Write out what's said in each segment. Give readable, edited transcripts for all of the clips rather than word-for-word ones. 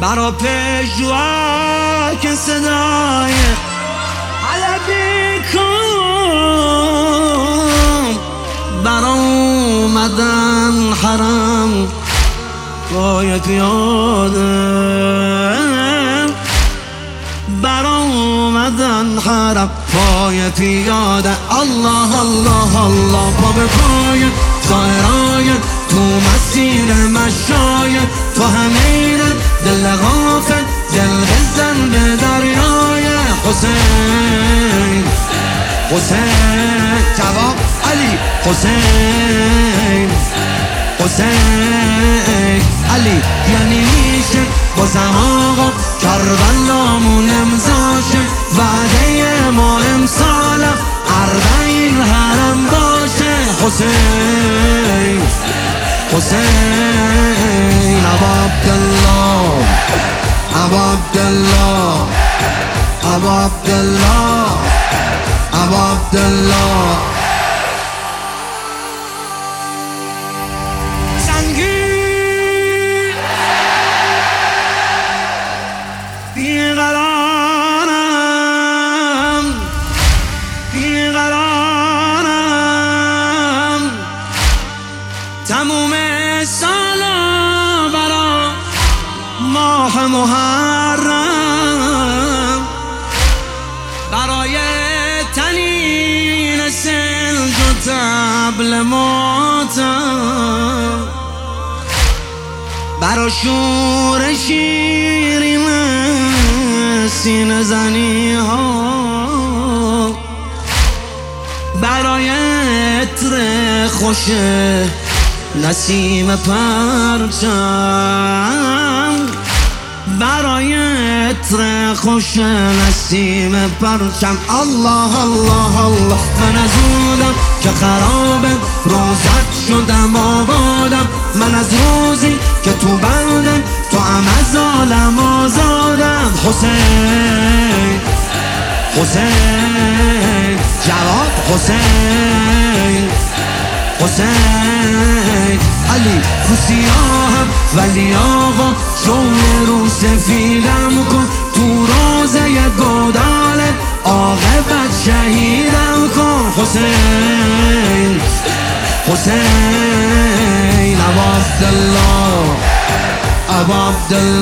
برا پژوها که صدای علبی کن برا اومدن حرم پای پیاده برا اومدن حرم پای پیاده الله الله الله پا به پای زائرای تو مسیر مشای تو همین دل غافل دل بزن به دریای حسین حسین جواب علی حسین حسین علی یعنی میشه بازم آقا کربلامون امضاشه وعده ما امسال 40 حرم باشه حسین حسین ابو عبدالله ابو عبدالله ابو عبدالله ابو عبدالله بیقرارم تموم سالا برا ماه محرم برای تنین سلج و طبل ماتم برا شور شیرین سینه زنی ها برای عطر خوش نسیم پرچم برای عطر خوش نسیم پرچم الله الله الله من از اونم که خرابم روزت شدم آبادم من از روزی که تو بندم تو هم از عالم آزادم حسین حسین جواب حسین حسین علی تو سیاهم ولی آقا شوی رو سفیدم کن تو روزه گودال عاقبت شهیدم کن حسین حسین ابو عبدالله ابو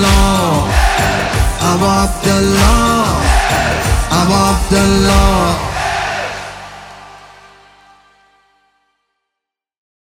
عبدالله ابو عبدالله ابو عبدالله